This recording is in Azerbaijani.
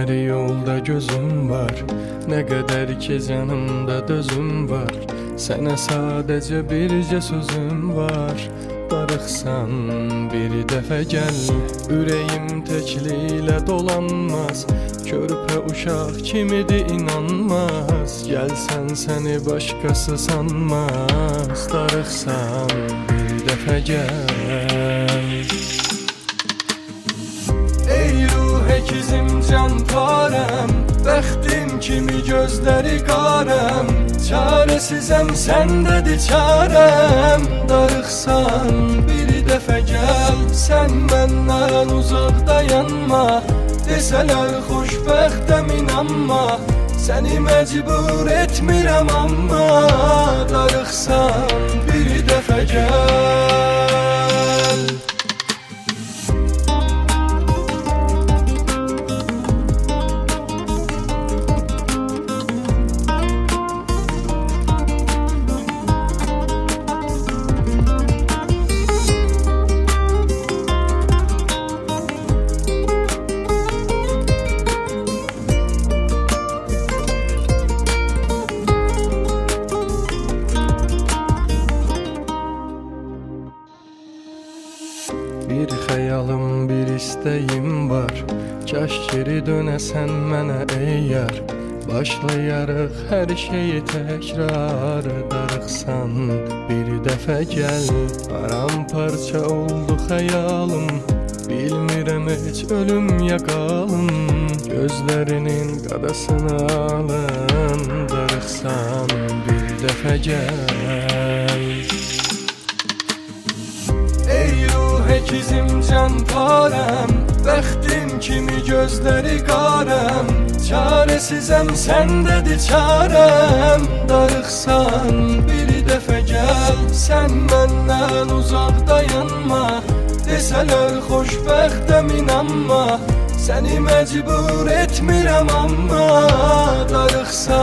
qədər yolda gözüm var, nə qədər ki canımda dözüm var. Sənə sadəcə bircə sözüm var, darıxsan bir dəfə gəl. Ürəyim təklilə dolanmaz, körpə uşaq kimidir inanmaz. Gəlsən səni başqası sanmaz, darıxsan bir dəfə gəl. Ey ruh əkizim can parəm, bəxtim kimi gözləri qarəm. Çarəsizəm səndədir çarəm, darıxsan bir dəfə gəl. Sən məndən uzaq dayanma, desələr xoşbəxtəm inanma. Səni məcbur etmirəm amma, darıxsan bir dəfə gəl. Bir xəyalım, bir istəyim var, kaş geri dönəsən mənə ey yar. Başlayarıq hər şeyi təkrar, darıxsan bir dəfə gəl. Paramparça oldu xəyalım, bilmirəm heç ölüm ya qalım. Gözlərinin qadasını alın, darıxsan bir dəfə gəl. Ey ruh əkizim can parəm, bəxtim kimi gözləri qarəm. Çarəsizəm səndədir çarəm, darıxsan bir dəfə gəl. Sən məndən uzaq dayanma, desələr xoşbəxtəm inanma. Səni məcbur etmirəm amma, darıxsan